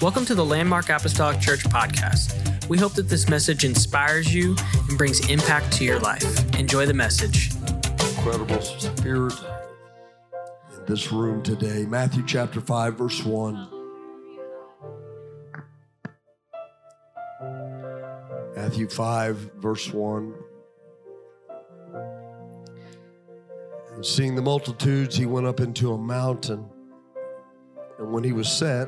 Welcome to the Landmark Apostolic Church podcast. We hope that this message inspires you and brings impact to your life. Enjoy the message. Incredible spirit in this room today. Matthew chapter 5, verse 1. Matthew 5, verse 1. And seeing the multitudes, he went up into a mountain. And when he was set,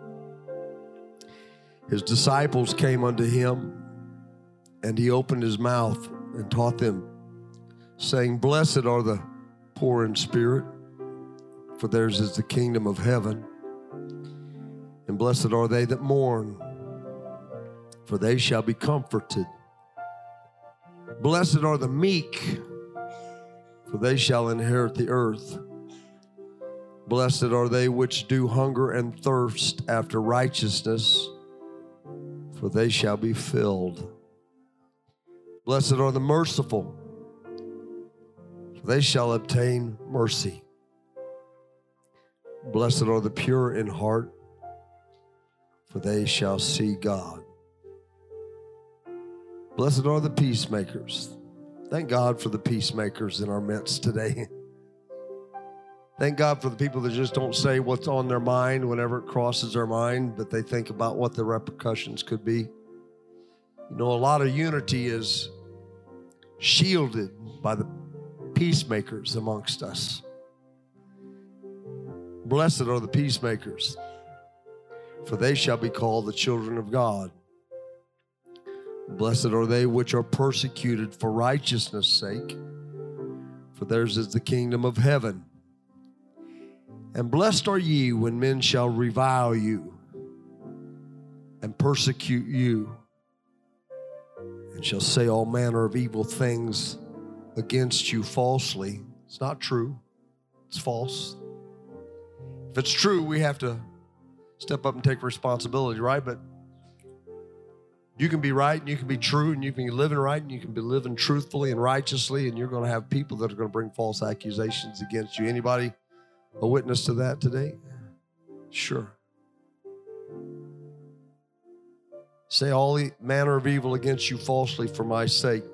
his disciples came unto him, and he opened his mouth and taught them, saying, Blessed are the poor in spirit, for theirs is the kingdom of heaven. And blessed are they that mourn, for they shall be comforted. Blessed are the meek, for they shall inherit the earth. Blessed are they which do hunger and thirst after righteousness, for they shall be filled. Blessed are the merciful, for they shall obtain mercy. Blessed are the pure in heart, for they shall see God. Blessed are the peacemakers. Thank God for the peacemakers in our midst today. Thank God for the people that just don't say what's on their mind whenever it crosses their mind, but they think about what the repercussions could be. You know, a lot of unity is shielded by the peacemakers amongst us. Blessed are the peacemakers, for they shall be called the children of God. Blessed are they which are persecuted for righteousness' sake, for theirs is the kingdom of heaven. And blessed are ye when men shall revile you and persecute you, and shall say all manner of evil things against you falsely. It's not true. It's false. If it's true, we have to step up and take responsibility, right? But you can be right and you can be true and you can be living right and you can be living truthfully and righteously, and you're going to have people that are going to bring false accusations against you. Anybody a witness to that today? Sure. Say all manner of evil against you falsely for my sake.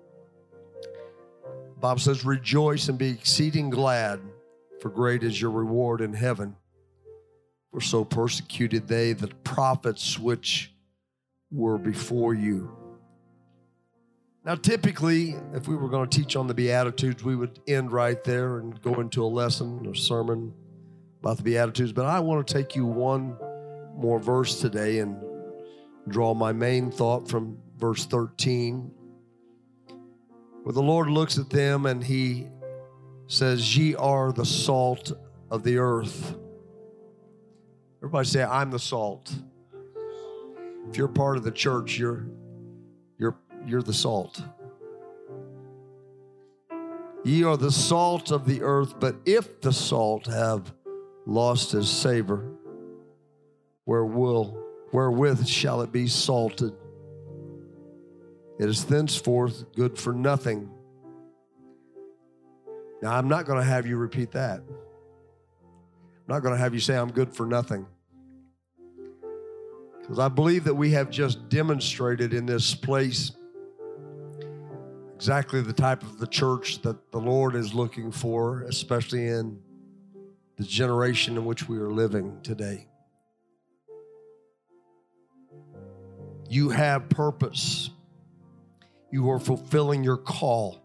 The Bible says, rejoice and be exceeding glad, for great is your reward in heaven. For so persecuted they the prophets which were before you. Now, typically, if we were going to teach on the Beatitudes, we would end right there and go into a lesson or sermon about the Beatitudes. But I want to take you one more verse today and draw my main thought from verse 13, where the Lord looks at them and he says, ye are the salt of the earth. Everybody say, I'm the salt. If you're part of the church, you're the salt. Ye are the salt of the earth, but if the salt have lost his savor, wherewith shall it be salted? It is thenceforth good for nothing. Now, I'm not going to have you repeat that. I'm not going to have you say I'm good for nothing. Because I believe that we have just demonstrated in this place exactly the type of the church that the Lord is looking for, especially in the generation in which we are living today. You have purpose. You are fulfilling your call.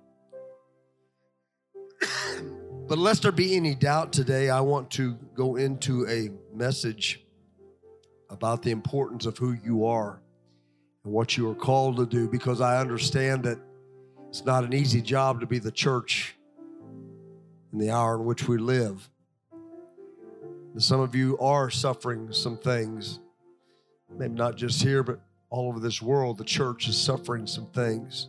But lest there be any doubt today, I want to go into a message about the importance of who you are and what you are called to do, because I understand that it's not an easy job to be the church in the hour in which we live. And some of you are suffering some things, maybe not just here, but all over this world. The church is suffering some things.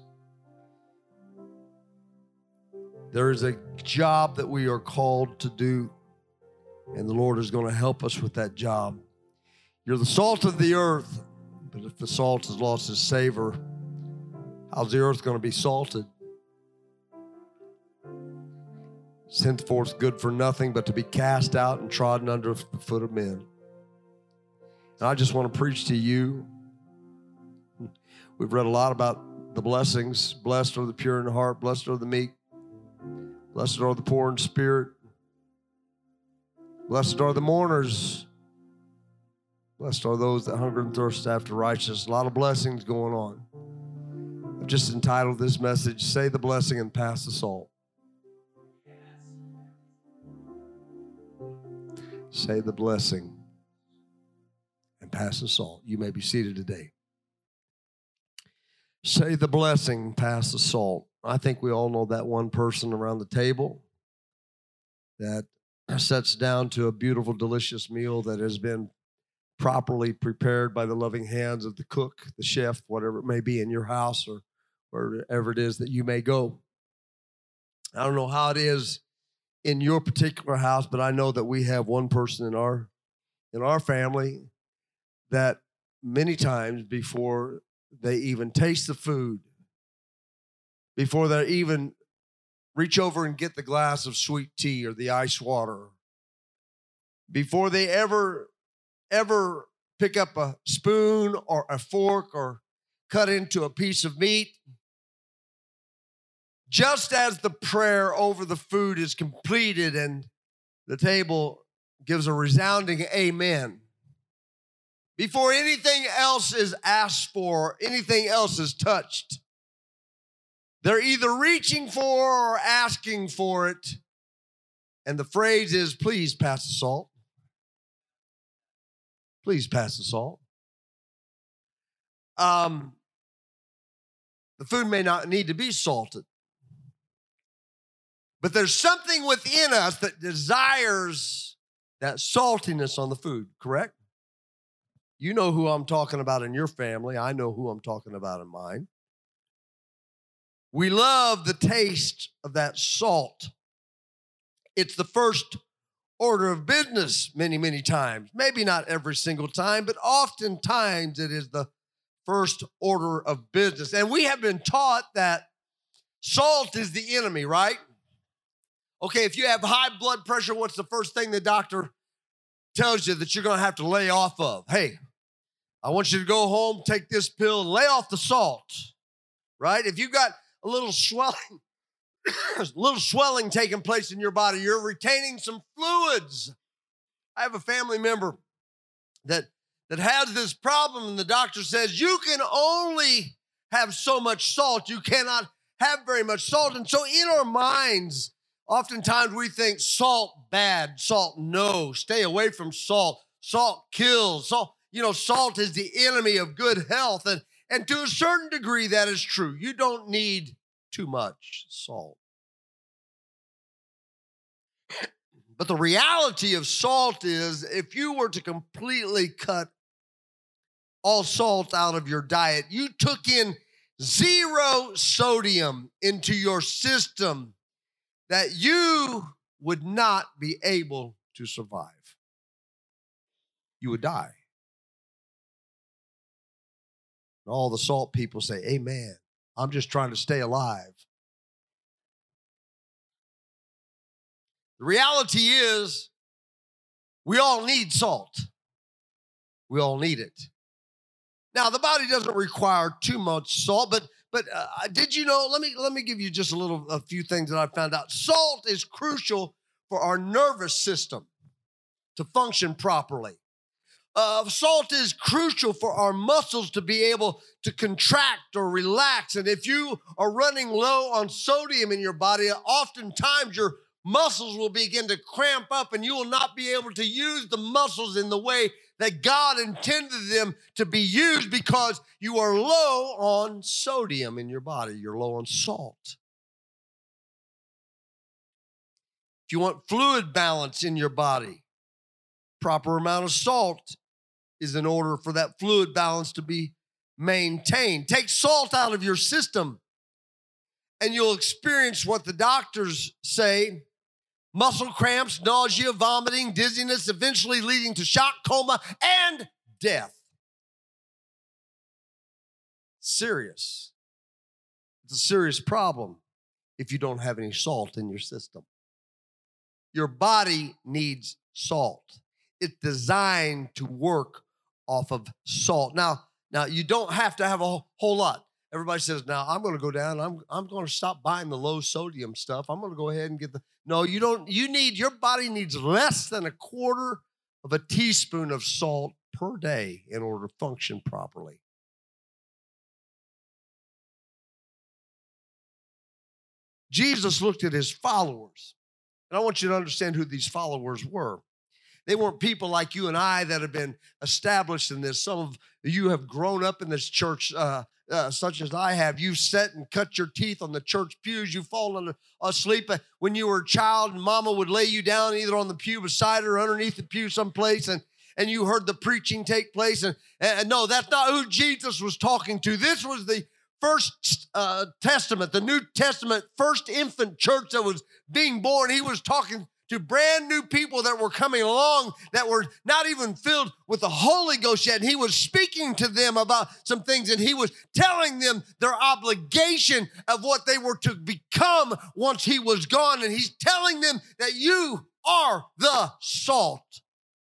There is a job that we are called to do, and the Lord is going to help us with that job. You're the salt of the earth, but if the salt has lost its savor, how's the earth going to be salted? It's henceforth good for nothing but to be cast out and trodden under the foot of men. And I just want to preach to you. We've read a lot about the blessings. Blessed are the pure in heart. Blessed are the meek. Blessed are the poor in spirit. Blessed are the mourners. Blessed are those that hunger and thirst after righteousness. A lot of blessings going on. I've just entitled this message, Say the Blessing and Pass the Salt. Say the blessing and pass the salt. You may be seated today. Say the blessing, pass the salt. I think we all know that one person around the table that sits down to a beautiful, delicious meal that has been properly prepared by the loving hands of the cook, the chef, whatever it may be in your house or wherever it is that you may go. I don't know how it is in your particular house, but I know that we have one person in our family that many times before they even taste the food, before they even reach over and get the glass of sweet tea or the ice water, before they ever pick up a spoon or a fork or cut into a piece of meat, just as the prayer over the food is completed and the table gives a resounding amen, before anything else is asked for, anything else is touched, they're either reaching for or asking for it. And the phrase is, please pass the salt. Please pass the salt. The food may not need to be salted, but there's something within us that desires that saltiness on the food, correct? You know who I'm talking about in your family. I know who I'm talking about in mine. We love the taste of that salt. It's the first order of business many, many times. Maybe not every single time, but oftentimes it is the first order of business. And we have been taught that salt is the enemy, right? Okay, if you have high blood pressure, what's the first thing the doctor tells you that you're going to have to lay off of? Hey, I want you to go home, take this pill, and lay off the salt, right? If you've got a little swelling taking place in your body, you're retaining some fluids. I have a family member that has this problem, and the doctor says, you can only have so much salt. You cannot have very much salt. And so in our minds, oftentimes we think salt bad, salt no, stay away from salt. Salt kills. Salt is the enemy of good health. And to a certain degree, that is true. You don't need too much salt. But the reality of salt is, if you were to completely cut all salt out of your diet, you took in 0 sodium into your system, that you would not be able to survive. You would die. And all the salt people say, amen. I'm just trying to stay alive. The reality is, we all need salt. We all need it. Now, the body doesn't require too much salt, but did you know? Let me give you just a few things that I found out. Salt is crucial for our nervous system to function properly. Salt is crucial for our muscles to be able to contract or relax. And if you are running low on sodium in your body, oftentimes your muscles will begin to cramp up and you will not be able to use the muscles in the way that God intended them to be used, because you are low on sodium in your body. You're low on salt. If you want fluid balance in your body, proper amount of salt is in order for that fluid balance to be maintained. Take salt out of your system and you'll experience what the doctors say: muscle cramps, nausea, vomiting, dizziness, eventually leading to shock, coma, and death. Serious. It's a serious problem if you don't have any salt in your system. Your body needs salt. It's designed to work off of salt. Now you don't have to have a whole lot. Everybody says, now I'm going to go down. I'm going to stop buying the low sodium stuff. I'm going to go ahead and get no, you don't. Your body needs less than a quarter of a teaspoon of salt per day in order to function properly. Jesus looked at his followers, and I want you to understand who these followers were. They weren't people like you and I that have been established in this. Some of you have grown up in this church, such as I have. You sat and cut your teeth on the church pews. You've fallen asleep when you were a child, and mama would lay you down either on the pew beside her or underneath the pew someplace, and you heard the preaching take place. And no, that's not who Jesus was talking to. This was the First Testament, the New Testament, first infant church that was being born. He was talking to brand new people that were coming along that were not even filled with the Holy Ghost yet. And he was speaking to them about some things, and he was telling them their obligation of what they were to become once he was gone. And he's telling them that you are the salt.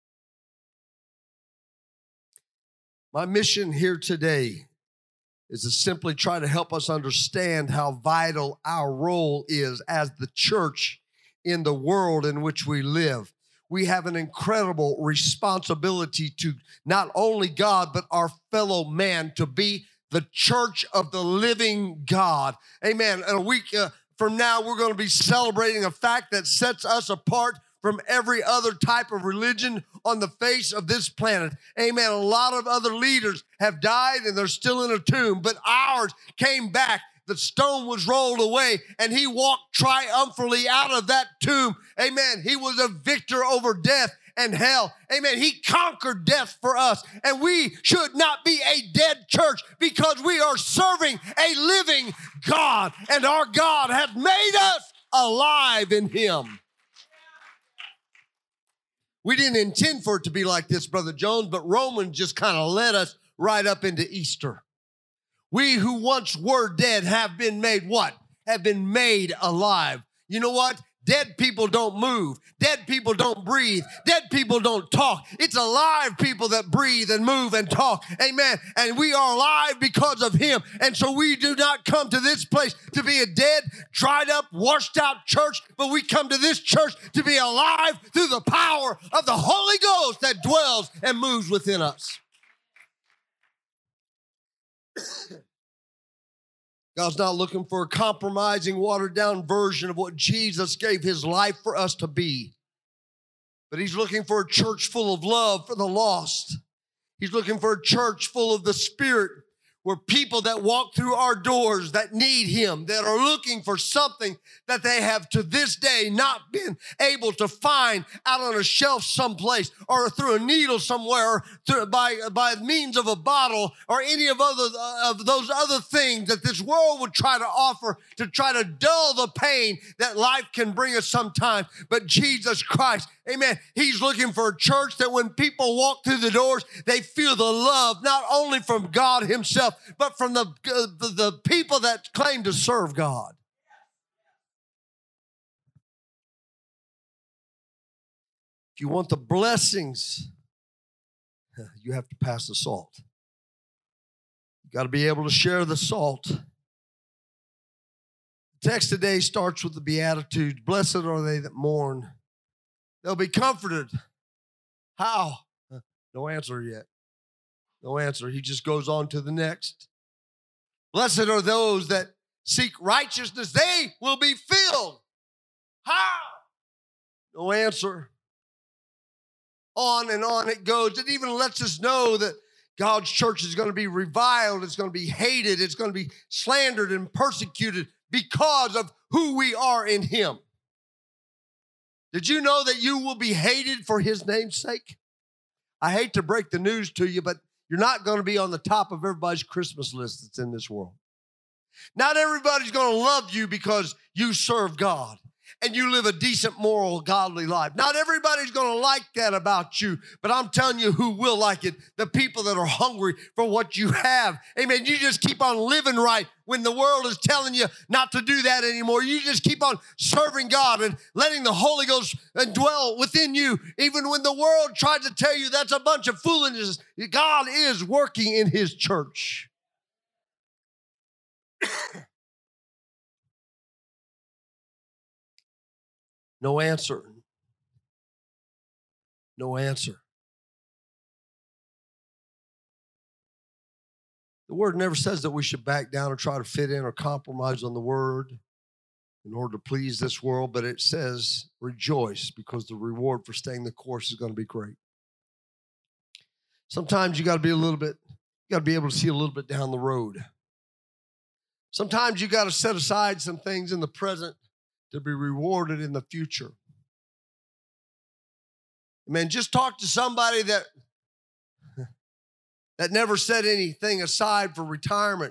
My mission here today is to simply try to help us understand how vital our role is as the church in the world in which we live. We have an incredible responsibility to not only God, but our fellow man, to be the church of the living God. Amen. In a week from now, we're going to be celebrating a fact that sets us apart from every other type of religion on the face of this planet. Amen. A lot of other leaders have died and they're still in a tomb, but ours came back. The stone was rolled away and he walked triumphantly out of that tomb. Amen. He was a victor over death and hell. Amen. He conquered death for us. And we should not be a dead church because we are serving a living God. And our God has made us alive in him. We didn't intend for it to be like this, Brother Jones, but Romans just kind of led us right up into Easter. We who once were dead have been made what? Have been made alive. You know what? Dead people don't move. Dead people don't breathe. Dead people don't talk. It's alive people that breathe and move and talk. Amen. And we are alive because of him. And so we do not come to this place to be a dead, dried up, washed out church, but we come to this church to be alive through the power of the Holy Ghost that dwells and moves within us. God's not looking for a compromising, watered-down version of what Jesus gave his life for us to be. But he's looking for a church full of love for the lost. He's looking for a church full of the Spirit, where people that walk through our doors that need him, that are looking for something that they have to this day not been able to find out on a shelf someplace or through a needle somewhere or by means of a bottle or any of those other things that this world would try to offer to try to dull the pain that life can bring us sometimes. But Jesus Christ, amen, he's looking for a church that when people walk through the doors, they feel the love not only from God himself, but from the people that claim to serve God. If you want the blessings, you have to pass the salt. You got to be able to share the salt. The text today starts with the Beatitudes. Blessed are they that mourn. They'll be comforted. How? No answer yet. No answer. He just goes on to the next. Blessed are those that seek righteousness. They will be filled. How? No answer. On and on it goes. It even lets us know that God's church is going to be reviled. It's going to be hated. It's going to be slandered and persecuted because of who we are in him. Did you know that you will be hated for his name's sake? I hate to break the news to you, but you're not going to be on the top of everybody's Christmas list that's in this world. Not everybody's going to love you because you serve God. and you live a decent, moral, godly life. Not everybody's going to like that about you, but I'm telling you who will like it, the people that are hungry for what you have. Amen. You just keep on living right when the world is telling you not to do that anymore. You just keep on serving God and letting the Holy Ghost dwell within you, even when the world tries to tell you that's a bunch of foolishness. God is working in his church. No answer. No answer. The word never says that we should back down or try to fit in or compromise on the word in order to please this world, but it says rejoice because the reward for staying the course is going to be great. Sometimes you got to be able to see a little bit down the road. Sometimes you got to set aside some things in the present to be rewarded in the future. Man, just talk to somebody that never set anything aside for retirement.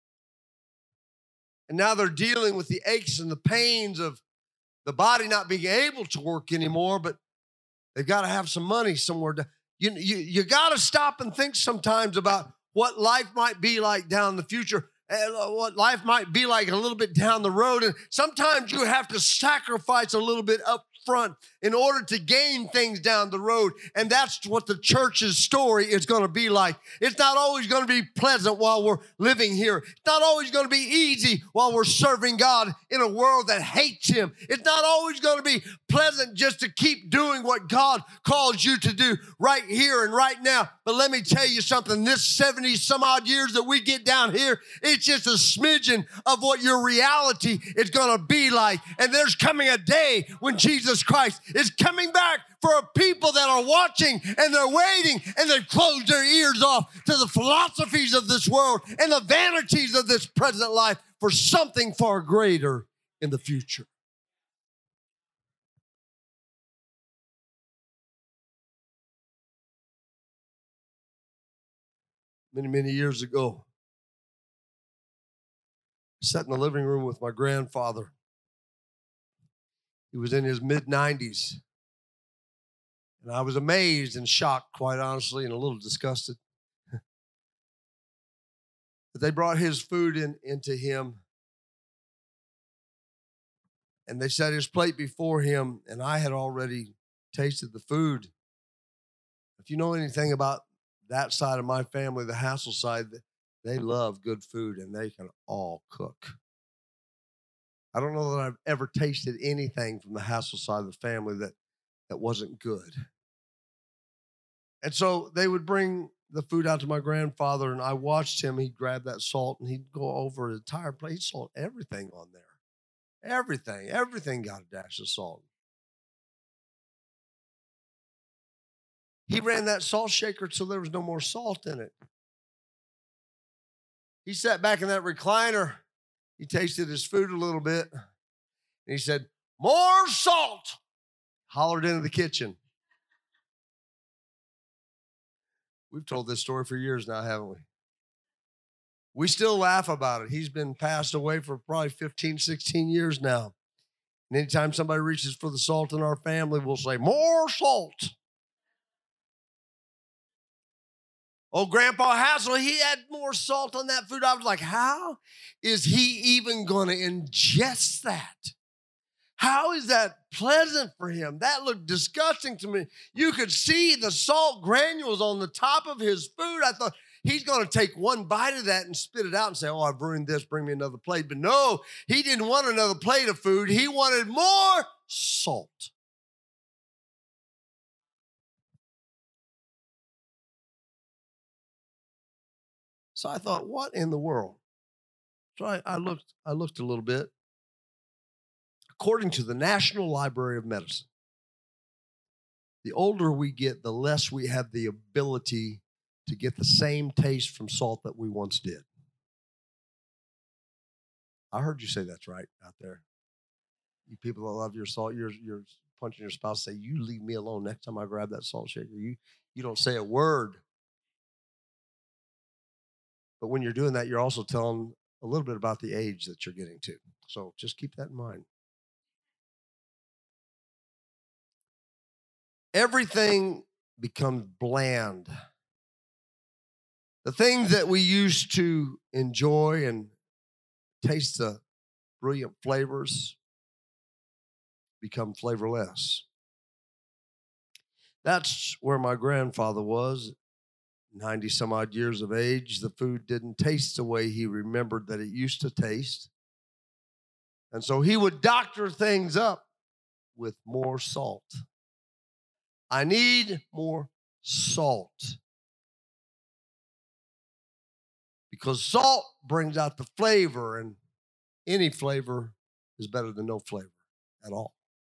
And now they're dealing with the aches and the pains of the body not being able to work anymore, but they've got to have some money somewhere. You got to stop and think sometimes about what life might be like down the future, what life might be like a little bit down the road. And sometimes you have to sacrifice a little bit up front in order to gain things down the road. And that's what the church's story is going to be like. It's not always going to be pleasant while we're living here. It's not always going to be easy while we're serving God in a world that hates him. It's not always going to be pleasant just to keep doing what God calls you to do right here and right now. But let me tell you something, this 70 some odd years that we get down here, it's just a smidgen of what your reality is going to be like. And there's coming a day when Jesus Christ is coming back for a people that are watching and they're waiting and they've closed their ears off to the philosophies of this world and the vanities of this present life for something far greater in the future. Many, many years ago, I sat in the living room with my grandfather. He was in his mid-90s. And I was amazed and shocked, quite honestly, and a little disgusted. But they brought his food into him. And they set his plate before him, and I had already tasted the food. If you know anything about that side of my family, the Hassel side, they love good food, and they can all cook. I don't know that I've ever tasted anything from the Hassel side of the family that wasn't good. And so they would bring the food out to my grandfather, and I watched him. He'd grab that salt, and he'd go over the entire plate. He'd salt everything on there. Everything got a dash of salt. He ran that salt shaker till there was no more salt in it. He sat back in that recliner. He tasted his food a little bit. And he said, "More salt." Hollered into the kitchen. We've told this story for years now, haven't we? We still laugh about it. He's been passed away for probably 15, 16 years now. And anytime somebody reaches for the salt in our family, we'll say, "More salt." Oh, Grandpa Hassel, he had more salt on that food. I was like, how is he even going to ingest that? How is that pleasant for him? That looked disgusting to me. You could see the salt granules on the top of his food. I thought, he's going to take one bite of that and spit it out and say, "Oh, I've ruined this. Bring me another plate." But no, he didn't want another plate of food. He wanted more salt. So I thought, what in the world? So I looked a little bit. According to the National Library of Medicine, the older we get, the less we have the ability to get the same taste from salt that we once did. I heard you say that's right out there. You people that love your salt, you're punching your spouse, say, "You leave me alone next time I grab that salt shaker. You don't say a word." But when you're doing that, you're also telling a little bit about the age that you're getting to. So just keep that in mind. everything becomes bland. The things that we used to enjoy and taste the brilliant flavors become flavorless. That's where my grandfather was, 90 some odd years of age. The food didn't taste the way he remembered that it used to taste. And so he would doctor things up with more salt. I need more salt. Because salt brings out the flavor, and any flavor is better than no flavor at all.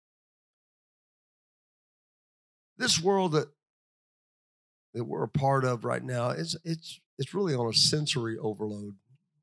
This world that we're a part of right now, it's really on a sensory overload.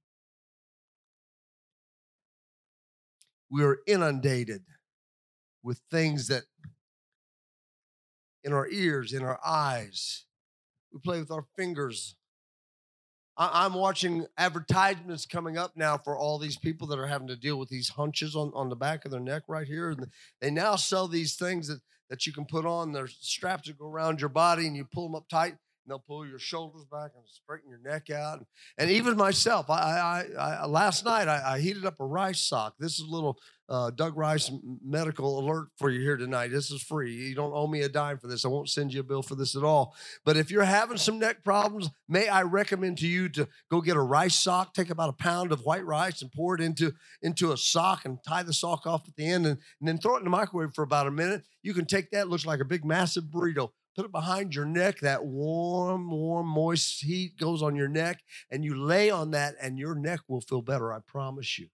We are inundated with things that in our ears, in our eyes. We play with our fingers. I'm watching advertisements coming up now for all these people that are having to deal with these hunches on the back of their neck right here. And they now sell these things that you can put on. There's straps that go around your body, and you pull them up tight, and they'll pull your shoulders back and straighten your neck out. And even myself, I last night, I heated up a rice sock. This is a little Doug Rice medical alert for you here tonight. This is free. You don't owe me a dime for this. I won't send you a bill for this at all. But if you're having some neck problems, may I recommend to you to go get a rice sock, take about a pound of white rice and pour it into a sock and tie the sock off at the end and then throw it in the microwave for about a minute. You can take that. It looks like a big, massive burrito. Put it behind your neck. That warm, moist heat goes on your neck, and you lay on that, and your neck will feel better, I promise you.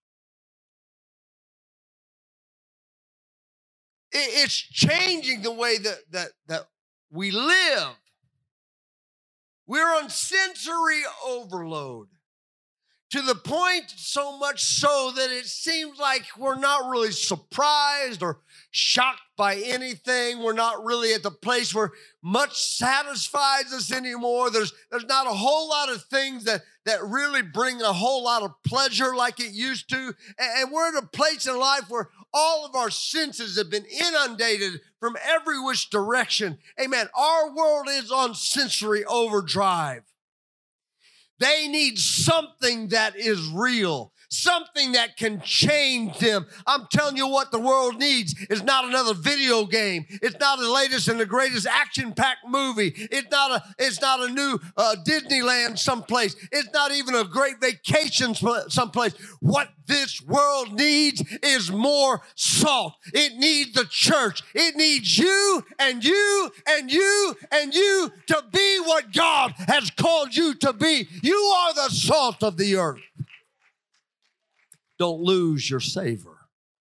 It's changing the way that we live. We're on sensory overload to the point so much so that it seems like we're not really surprised or shocked by anything. We're not really at the place where much satisfies us anymore. There's not a whole lot of things that really bring a whole lot of pleasure like it used to. And we're at a place in life where all of our senses have been inundated from every which direction. Amen. Our world is on sensory overdrive. They need something that is real, something that can change them. I'm telling you what the world needs is not another video game. It's not the latest and the greatest action-packed movie. It's not a new Disneyland someplace. It's not even a great vacation someplace. What this world needs is more salt. It needs the church. It needs you and you and you and you to be what God has called you to be. You are the salt of the earth. Don't lose your savor.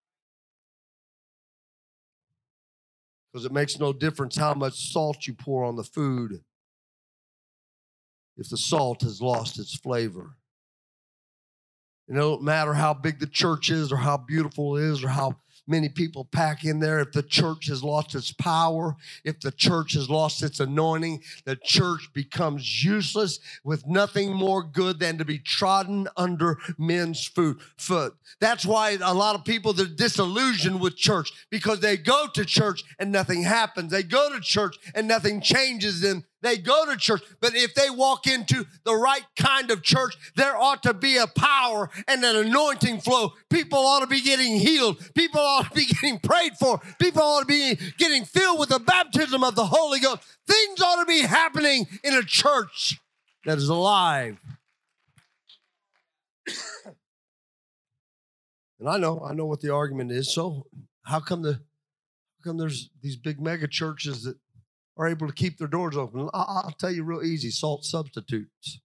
Because it makes no difference how much salt you pour on the food if the salt has lost its flavor. It don't matter how big the church is or how beautiful it is or how many people pack in there. If the church has lost its power, if the church has lost its anointing, the church becomes useless with nothing more good than to be trodden under men's foot. That's why a lot of people are disillusioned with church, because they go to church and nothing happens. They go to church and nothing changes them. They go to church, but if they walk into the right kind of church, there ought to be a power and an anointing flow. People ought to be getting healed. People ought to be getting prayed for. People ought to be getting filled with the baptism of the Holy Ghost. Things ought to be happening in a church that is alive. And I know what the argument is. So how come there's these big mega churches that are able to keep their doors open? I'll tell you real easy: salt substitutes.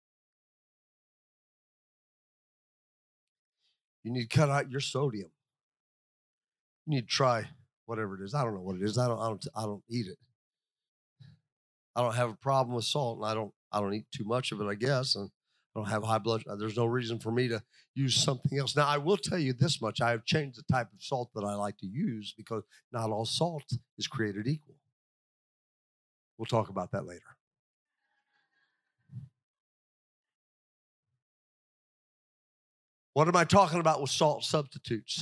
You need to cut out your sodium. You need to try whatever it is. I don't know what it is. I don't eat it. I don't have a problem with salt, and I don't eat too much of it, I guess. And I don't have high blood. There's no reason for me to use something else. Now, I will tell you this much: I have changed the type of salt that I like to use, because not all salt is created equal. We'll talk about that later. What am I talking about with salt substitutes?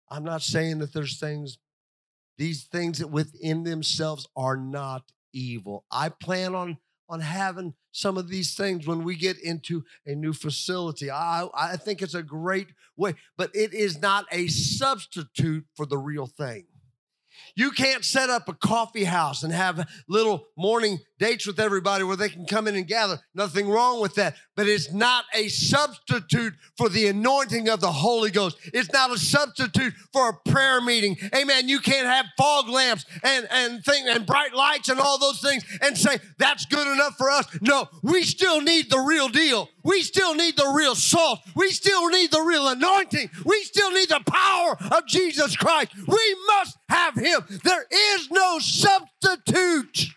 I'm not saying that these things that within themselves are not evil. I plan on having some of these things when we get into a new facility. I think it's a great way, but it is not a substitute for the real thing. You can't set up a coffee house and have little morning dates with everybody where they can come in and gather. Nothing wrong with that. But it's not a substitute for the anointing of the Holy Ghost. It's not a substitute for a prayer meeting. Amen. You can't have fog lamps and bright lights and all those things and say, that's good enough for us. No, we still need the real deal. We still need the real salt. We still need the real anointing. We still need the power of Jesus Christ. We must have him. There is no substitute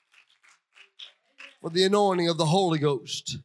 for the anointing of the Holy Ghost.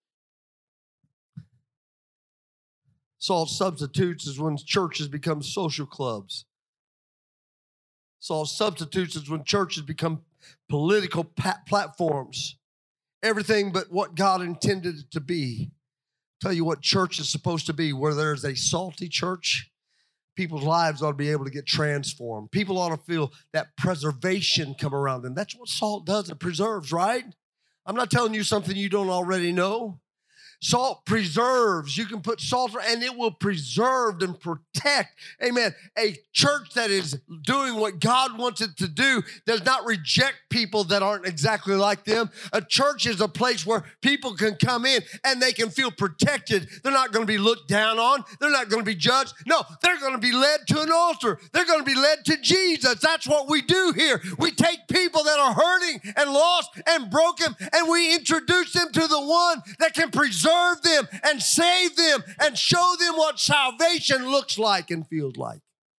Salt substitutes is when churches become social clubs. Salt substitutes is when churches become political platforms. Everything but what God intended it to be. Tell you what church is supposed to be. Where there's a salty church, people's lives ought to be able to get transformed. People ought to feel that preservation come around them. That's what salt does. It preserves, right? I'm not telling you something you don't already know. Salt preserves. You can put salt and it will preserve and protect. Amen. A church that is doing what God wants it to do does not reject people that aren't exactly like them. A church is a place where people can come in and they can feel protected. They're not going to be looked down on. They're not going to be judged. No, they're going to be led to an altar. They're going to be led to Jesus. That's what we do here. We take people that are hurting and lost and broken and we introduce them to the one that can preserve them and save them and show them what salvation looks like and feels like.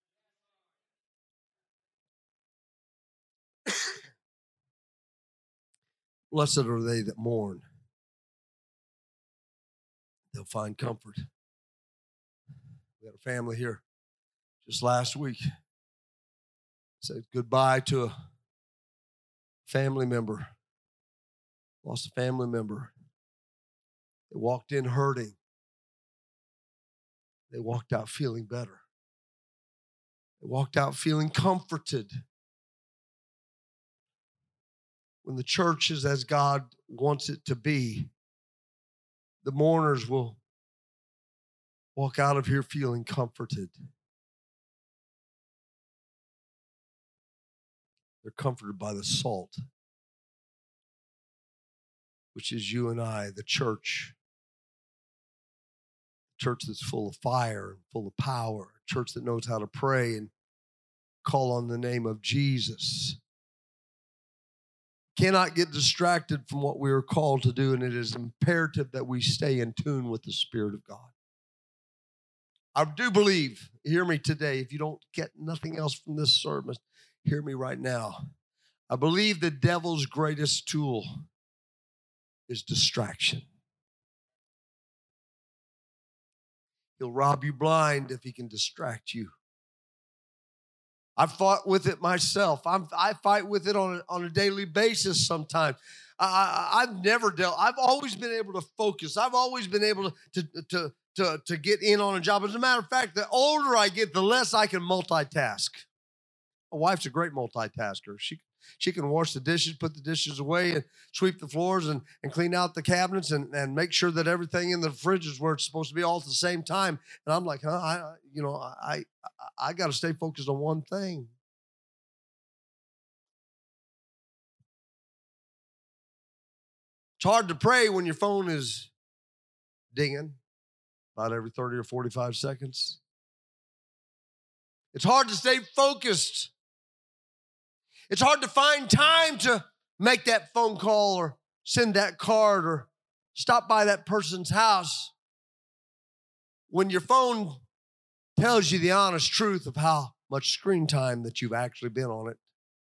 Blessed are they that mourn. They'll find comfort. We had a family here just last week. Said goodbye to a family member. Lost a family member. They walked in hurting. They walked out feeling better. They walked out feeling comforted. When the church is as God wants it to be, the mourners will walk out of here feeling comforted. They're comforted by the salt, which is you and I, the church. A church that's full of fire and full of power. A church that knows how to pray and call on the name of Jesus. Cannot get distracted from what we are called to do, and it is imperative that we stay in tune with the Spirit of God. I do believe, hear me today, if you don't get nothing else from this sermon, hear me right now. I believe the devil's greatest tool is distraction. He'll rob you blind if he can distract you. I've fought with it myself. I fight with it on a daily basis sometimes. I've always been able to focus. I've always been able to get in on a job. As a matter of fact, the older I get, the less I can multitask. My wife's a great multitasker. She can wash the dishes, put the dishes away, and sweep the floors and clean out the cabinets and make sure that everything in the fridge is where it's supposed to be all at the same time. And I'm like, I got to stay focused on one thing. It's hard to pray when your phone is dinging about every 30 or 45 seconds. It's hard to stay focused. It's hard to find time to make that phone call or send that card or stop by that person's house when your phone tells you the honest truth of how much screen time that you've actually been on it.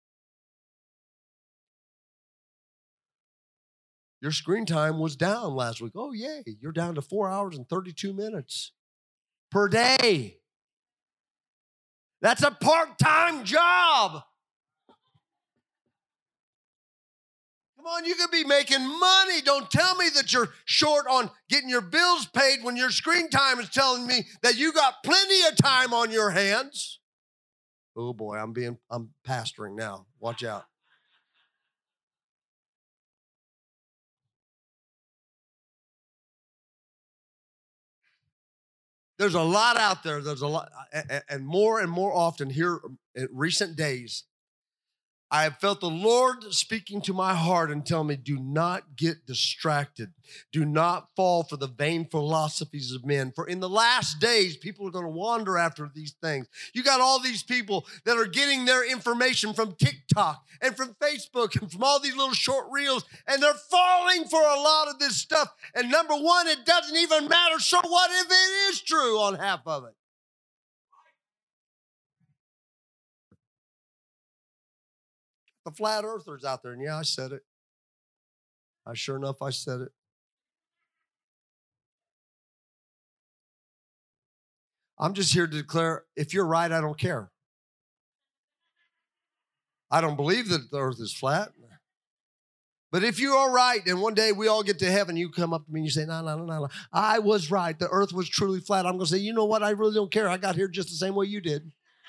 Your screen time was down last week. Oh, yay. You're down to 4 hours and 32 minutes per day. That's a part-time job. Come on, you could be making money. Don't tell me that you're short on getting your bills paid when your screen time is telling me that you got plenty of time on your hands. Oh boy, I'm pastoring now. Watch out. There's a lot out there. There's a lot, and more often here in recent days, I have felt the Lord speaking to my heart and telling me, do not get distracted. Do not fall for the vain philosophies of men. For in the last days, people are going to wander after these things. You got all these people that are getting their information from TikTok and from Facebook and from all these little short reels, and they're falling for a lot of this stuff. And number one, it doesn't even matter. So what if it is true on half of it? The flat earthers out there, and yeah, I said it. Sure enough, I said it. I'm just here to declare, if you're right, I don't care. I don't believe that the earth is flat. But if you are right, and one day we all get to heaven, you come up to me and you say, no, I was right. The earth was truly flat. I'm going to say, you know what? I really don't care. I got here just the same way you did.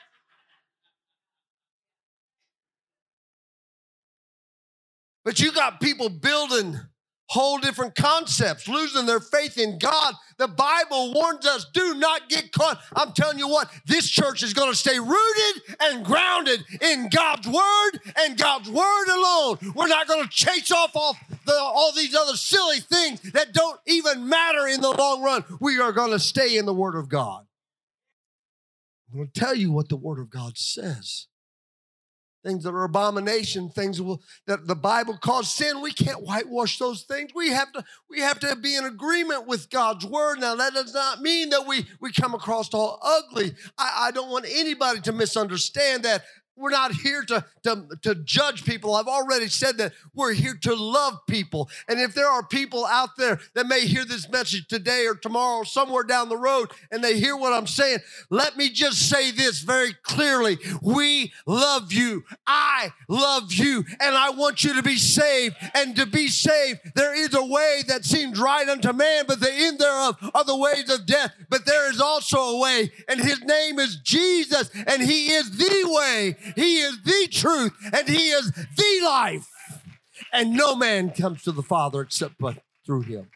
But you got people building whole different concepts, losing their faith in God. The Bible warns us, do not get caught. I'm telling you what, this church is going to stay rooted and grounded in God's word and God's word alone. We're not going to chase off all these other silly things that don't even matter in the long run. We are going to stay in the word of God. I'm going to tell you what the word of God says. Things that are abomination, things that the Bible calls sin. We can't whitewash those things. We have to be in agreement with God's word. Now, that does not mean that we come across all ugly. I don't want anybody to misunderstand that. We're not here to judge people. I've already said that we're here to love people. And if there are people out there that may hear this message today or tomorrow or somewhere down the road and they hear what I'm saying, let me just say this very clearly. We love you. I love you. And I want you to be saved. And to be saved, there is a way that seems right unto man, but the end thereof are the ways of death. But there is also a way, and his name is Jesus, and he is the way. He is the truth, and he is the life. And no man comes to the Father except but through him.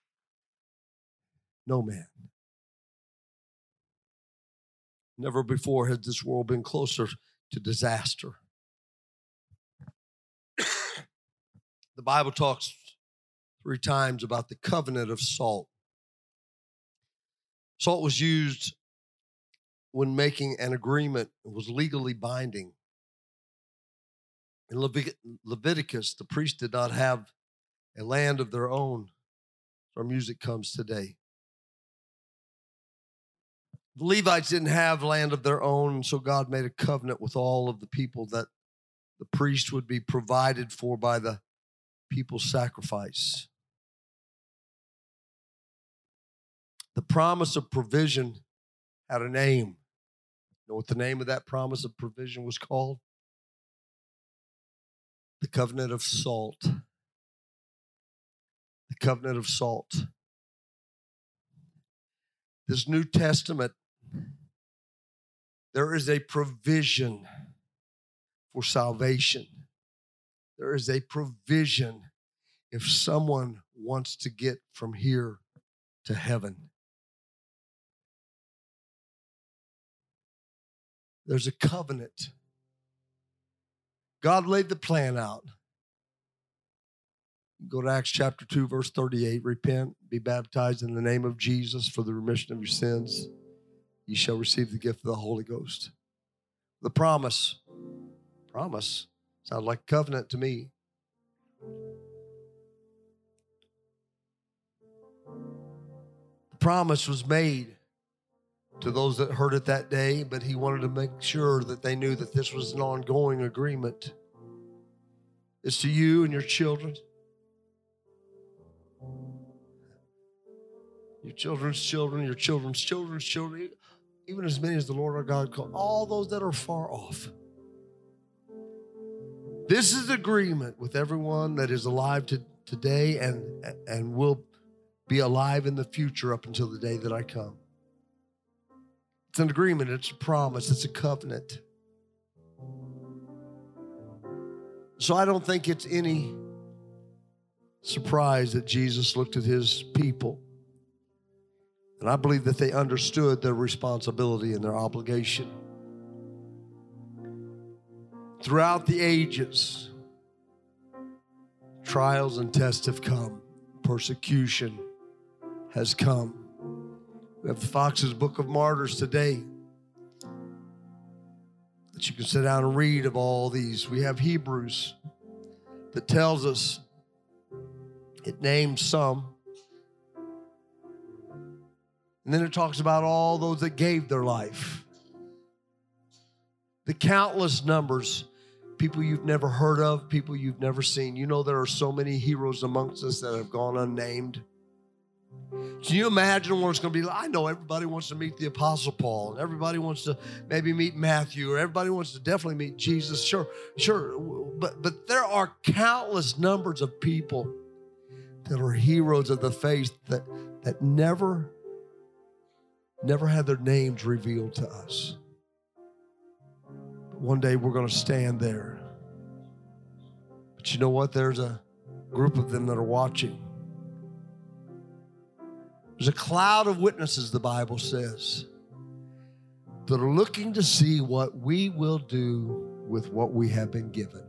No man. Never before has this world been closer to disaster. The Bible talks 3 times about the covenant of salt. Salt was used when making an agreement. It was legally binding. In Leviticus, the priest did not have a land of their own. Our music comes today. The Levites didn't have land of their own, so God made a covenant with all of the people that the priest would be provided for by the people's sacrifice. The promise of provision had a name. You know what the name of that promise of provision was called? The covenant of salt. The covenant of salt. This New Testament, there is a provision for salvation. There is a provision if someone wants to get from here to heaven. There's a covenant. God laid the plan out. Go to Acts chapter 2, verse 38. Repent, be baptized in the name of Jesus for the remission of your sins. You shall receive the gift of the Holy Ghost. The promise. Promise. Sounds like covenant to me. The promise was made to those that heard it that day, but he wanted to make sure that they knew that this was an ongoing agreement. It's to you and your children, your children's children, your children's children's children, even as many as the Lord our God called, all those that are far off. This is agreement with everyone that is alive today and will be alive in the future up until the day that I come. It's an agreement. It's a promise. It's a covenant. So I don't think it's any surprise that Jesus looked at his people. And I believe that they understood their responsibility and their obligation. Throughout the ages, trials and tests have come. Persecution has come. We have the Fox's Book of Martyrs today that you can sit down and read of all these. We have Hebrews that tells us, it names some. And then it talks about all those that gave their life. The countless numbers, people you've never heard of, people you've never seen. You know, there are so many heroes amongst us that have gone unnamed. Can you imagine what it's going to be like? I know everybody wants to meet the Apostle Paul, and everybody wants to maybe meet Matthew, or everybody wants to definitely meet Jesus. Sure. But there are countless numbers of people that are heroes of the faith that never had their names revealed to us. But one day we're going to stand there. But you know what? There's a group of them that are watching. There's a cloud of witnesses, the Bible says, that are looking to see what we will do with what we have been given.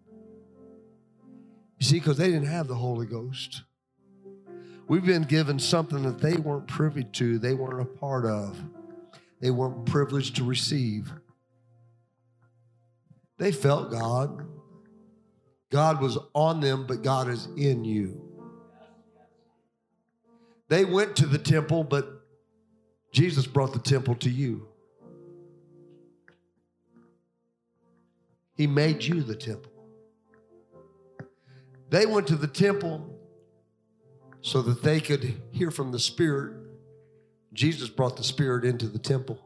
You see, because they didn't have the Holy Ghost. We've been given something that they weren't privy to, they weren't a part of, they weren't privileged to receive. They felt God. God was on them, but God is in you. They went to the temple, but Jesus brought the temple to you. He made you the temple. They went to the temple so that they could hear from the Spirit. Jesus brought the Spirit into the temple.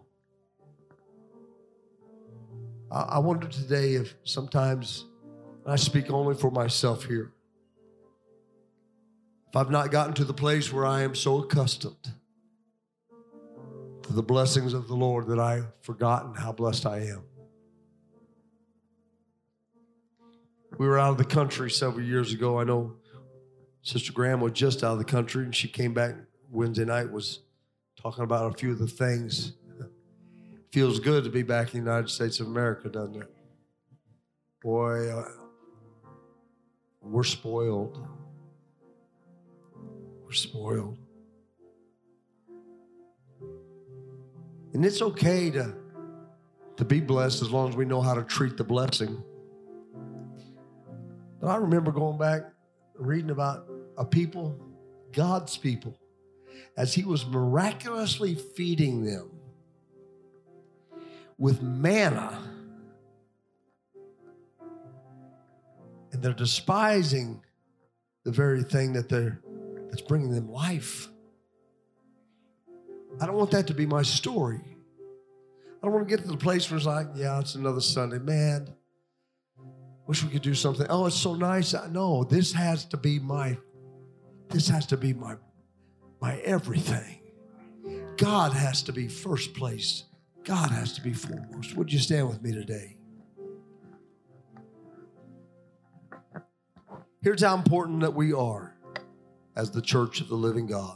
I wonder today if sometimes, I speak only for myself here, if I've not gotten to the place where I am so accustomed to the blessings of the Lord that I've forgotten how blessed I am. We were out of the country several years ago. I know Sister Graham was just out of the country, and she came back Wednesday night, was talking about a few of the things. Feels good to be back in the United States of America, doesn't it? Boy, we're spoiled. We're spoiled. And it's okay to be blessed as long as we know how to treat the blessing. But I remember going back, reading about a people, God's people, as he was miraculously feeding them with manna. And they're despising the very thing that's bringing them life. I don't want that to be my story. I don't want to get to the place where it's like, yeah, it's another Sunday. Man, wish we could do something. Oh, it's so nice. No, this has to be my everything. God has to be first place. God has to be foremost. Would you stand with me today? Here's how important that we are as the church of the living God.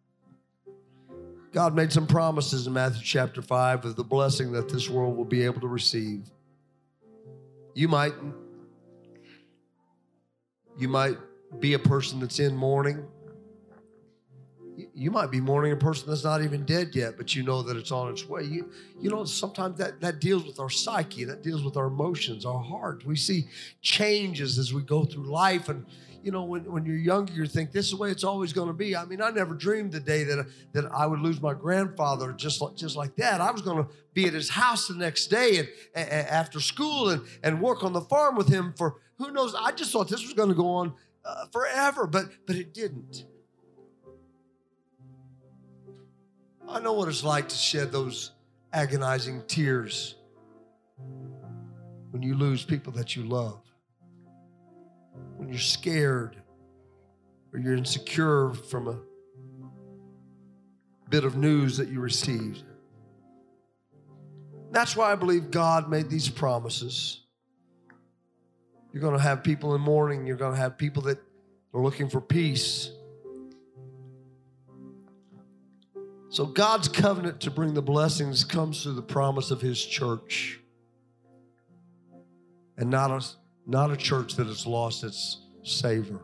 God made some promises in Matthew chapter 5 of the blessing that this world will be able to receive. You might be a person that's in mourning. You might be mourning a person that's not even dead yet, but you know that it's on its way. You know, sometimes that deals with our psyche, that deals with our emotions, our heart. We see changes as we go through life. And, you know, when you're younger, you think this is the way it's always going to be. I mean, I never dreamed the day that I would lose my grandfather just like that. I was going to be at his house the next day and after school and work on the farm with him for who knows. I just thought this was going to go on forever, but it didn't. I know what it's like to shed those agonizing tears when you lose people that you love. when you're scared or you're insecure from a bit of news that you received. That's why I believe God made these promises. You're going to have people in mourning. You're going to have people that are looking for peace. So God's covenant to bring the blessings comes through the promise of his church. And not a church that has lost its savor.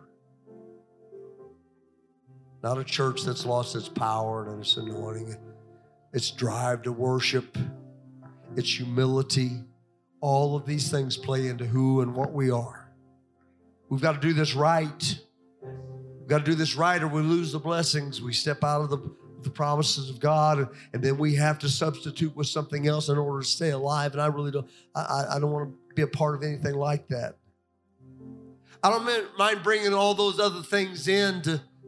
Not a church that's lost its power and its anointing, its drive to worship, its humility. All of these things play into who and what we are. We've got to do this right. We've got to do this right or we lose the blessings. We step out of the promises of God, and then we have to substitute with something else in order to stay alive. And I really don't, I don't want to be a part of anything like that. I don't mind bringing all those other things in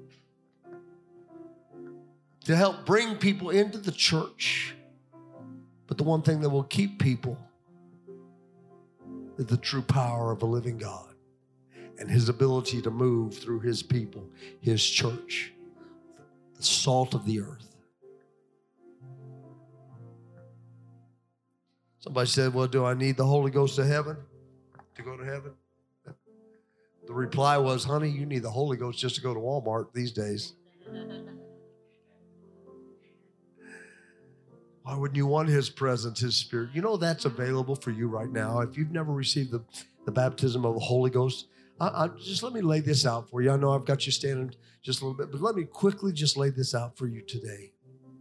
to help bring people into the church. But the one thing that will keep people is the true power of a living God and his ability to move through his people, his church, the salt of the earth. Somebody said, well, do I need the Holy Ghost to heaven to go to heaven? The reply was, honey, you need the Holy Ghost just to go to Walmart these days. Why wouldn't you want his presence, his spirit? You know that's available for you right now. If you've never received the baptism of the Holy Ghost, just let me lay this out for you. I know I've got you standing just a little bit, but let me quickly just lay this out for you today.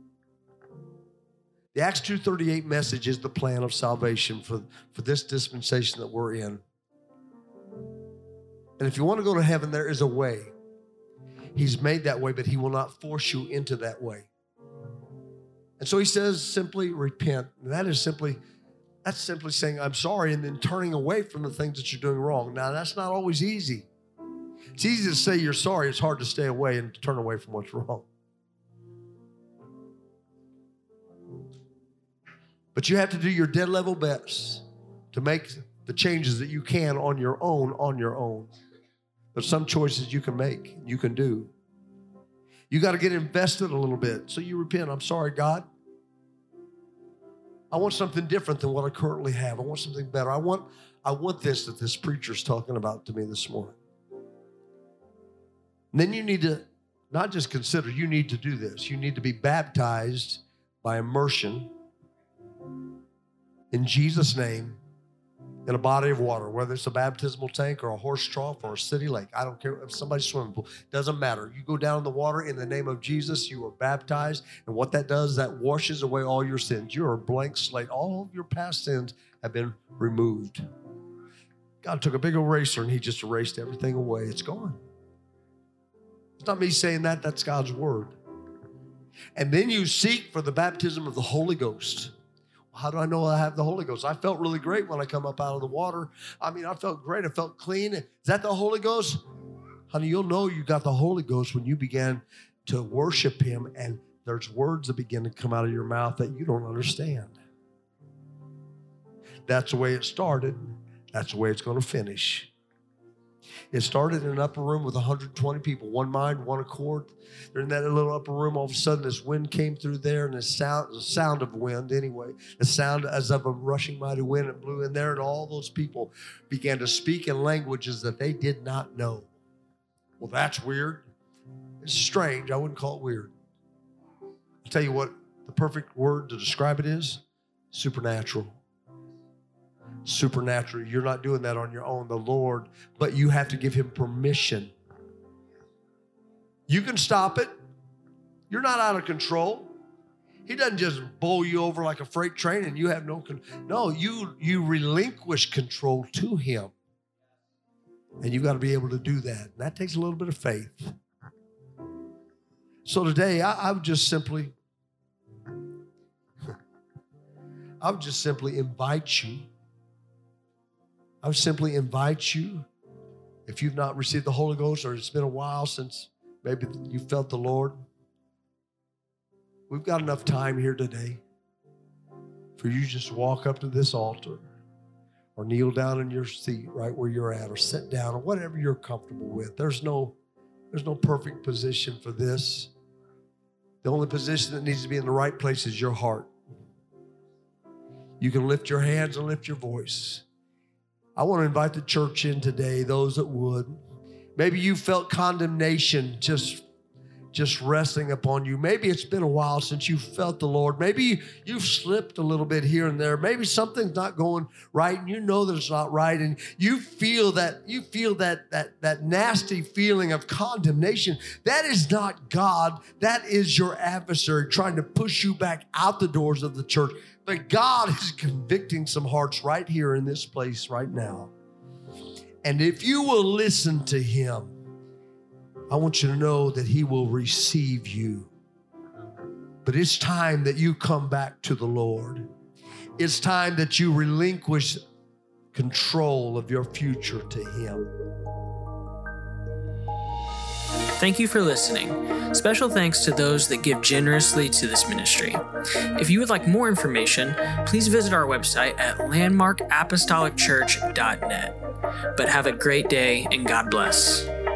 The Acts 2:38 message is the plan of salvation for this dispensation that we're in. And if you want to go to heaven, there is a way. He's made that way, but he will not force you into that way. And so he says, simply repent. And that's simply saying, I'm sorry, and then turning away from the things that you're doing wrong. Now, that's not always easy. It's easy to say you're sorry. It's hard to stay away and turn away from what's wrong. But you have to do your dead level best to make the changes that you can on your own. There's some choices you can make, you can do. You got to get invested a little bit. So you repent. I'm sorry, God. I want something different than what I currently have. I want something better. I want this that this preacher's talking about to me this morning. And then you need to not just consider, you need to do this. You need to be baptized by immersion in Jesus' name in a body of water, whether it's a baptismal tank or a horse trough or a city lake. I don't care if somebody's swimming pool. Doesn't matter. You go down in the water in the name of Jesus, you are baptized. And what that does, that washes away all your sins. You're a blank slate. All of your past sins have been removed. God took a big eraser and he just erased everything away. It's gone. It's not me saying that. That's God's word. And then you seek for the baptism of the Holy Ghost. How do I know I have the Holy Ghost? I felt really great when I come up out of the water. I felt great. I felt clean. Is that the Holy Ghost? Honey, you'll know you got the Holy Ghost when you began to worship him and there's words that begin to come out of your mouth that you don't understand. That's the way it started. That's the way it's going to finish. It started in an upper room with 120 people, one mind, one accord. They're in that little upper room. All of a sudden, this wind came through there, and the sound of wind anyway, the sound as of a rushing mighty wind, it blew in there, and all those people began to speak in languages that they did not know. Well, that's weird. It's strange. I wouldn't call it weird. I'll tell you what the perfect word to describe it is: supernatural. Supernatural. You're not doing that on your own, the Lord, but you have to give him permission. You can stop it. You're not out of control. He doesn't just bowl you over like a freight train and you have no control. No, you relinquish control to him. And you've got to be able to do that. And that takes a little bit of faith. So today, I would just simply invite you. I would simply invite you, if you've not received the Holy Ghost or it's been a while since maybe you felt the Lord, we've got enough time here today for you to just walk up to this altar or kneel down in your seat right where you're at, or sit down, or whatever you're comfortable with. There's no perfect position for this. The only position that needs to be in the right place is your heart. You can lift your hands and lift your voice. I want to invite the church in today, those that would. Maybe you felt condemnation just resting upon you. Maybe it's been a while since you felt the Lord. Maybe you've slipped a little bit here and there. Maybe something's not going right and you know that it's not right, and you feel that nasty feeling of condemnation. That is not God. That is your adversary trying to push you back out the doors of the church. But God is convicting some hearts right here in this place right now. And if you will listen to him, I want you to know that he will receive you. But it's time that you come back to the Lord. It's time that you relinquish control of your future to him. Thank you for listening. Special thanks to those that give generously to this ministry. If you would like more information, please visit our website at landmarkapostolicchurch.net. But have a great day and God bless.